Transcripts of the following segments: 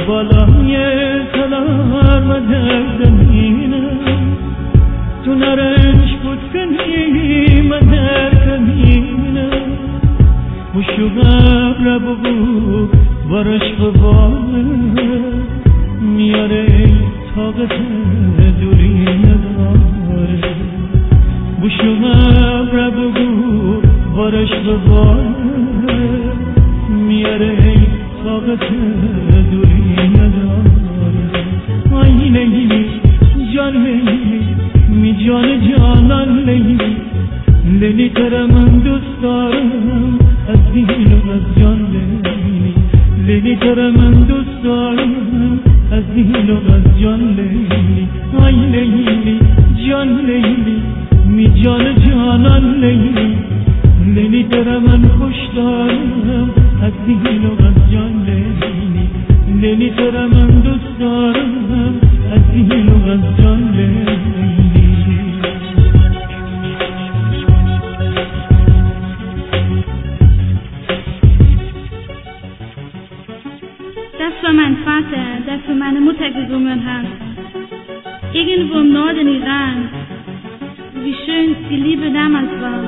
بالای تلار و دردمینه تو نرنش بود کنی من درکمینه بشو قبر بگو برش ببانه میاره طاقت دوری نداره بشو قبر بگو برش ببانه میاره طاقت دوری نداره آی لیلی جان لیلی می جان جانان لیلی لیلی تر من دوست دارم از دین و از جان لیلی لیلی تر من دوست دارم از دین و از جان لیلی آی لیلی جان لیلی می جان جانان لیلی لیلی تر من خوش دارم از دین و از جان لیلی لیلی تر من دوست دارم از دین و از جان لیلی Das war mein Vater, der für meine Mutter gesungen hat. Irgendwo im Norden Iran, wie schön die Liebe damals war.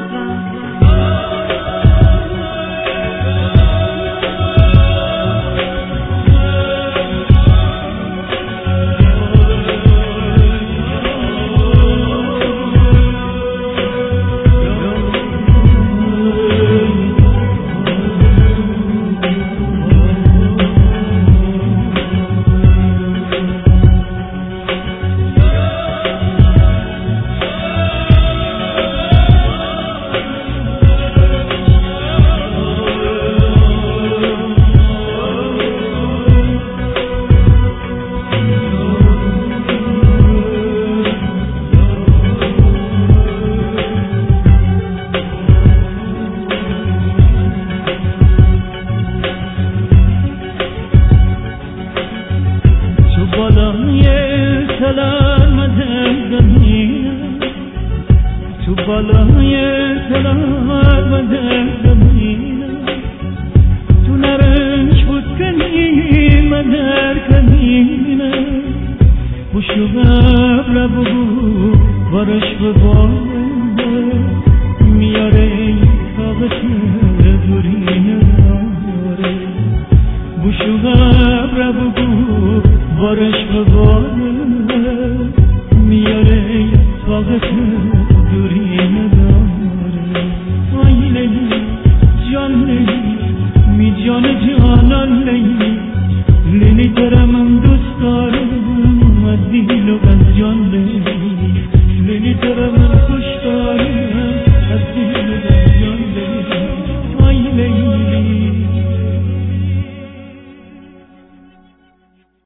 تو بالای تلار و دردمینه تو نرنج بود کنی من درکنینه بشو قبر بگو برش ببانه میاره طاقت دوری نداره بشو قبر بگو برش ببانه میاره طاقت دوری نداره آی لیلی جان لیلی می جان جانان لیلی لیلی ترم